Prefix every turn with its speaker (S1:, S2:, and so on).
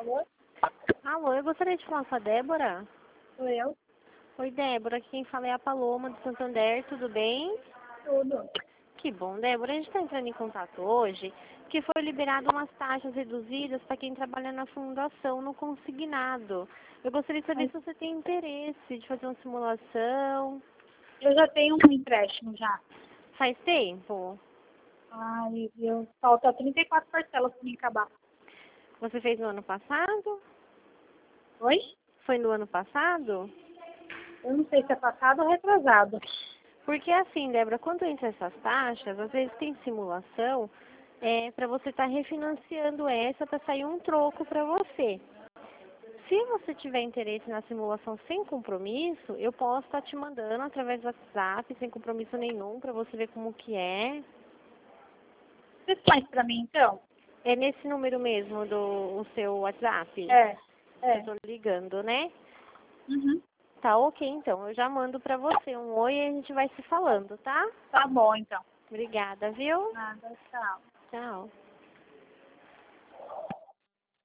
S1: Alô?
S2: Alô, eu gostaria de falar com a Débora.
S1: Sou eu?
S2: Oi, Débora, aqui quem fala é a Paloma do Santander, tudo bem?
S1: Tudo.
S2: Que bom, Débora, a gente está entrando em contato hoje, que foi liberado umas taxas reduzidas para quem trabalha na fundação, no consignado. Eu gostaria de saber
S1: Mas
S2: se você tem interesse de fazer uma simulação.
S1: eu já tenho um empréstimo já.
S2: Faz tempo?
S1: Ai, falta 34 parcelas para me acabar.
S2: Você fez no ano passado?
S1: Oi?
S2: Foi no ano passado?
S1: Eu não sei se é passado ou retrasado.
S2: Porque assim, Débora, quando entra essas taxas, às vezes tem simulação para você estar refinanciando essa para sair um troco para você. Se você tiver interesse na simulação sem compromisso, eu posso estar te mandando através do WhatsApp, sem compromisso nenhum, para você ver como que é.
S1: Você faz para mim, então?
S2: É nesse número mesmo do o seu WhatsApp
S1: É.
S2: que eu
S1: É.
S2: tô ligando, né?
S1: Uhum.
S2: Tá ok, então. Eu já mando para você um oi e a gente vai se falando, tá?
S1: Tá bom, então.
S2: Obrigada, viu?
S1: Nada, tchau.
S2: Tchau.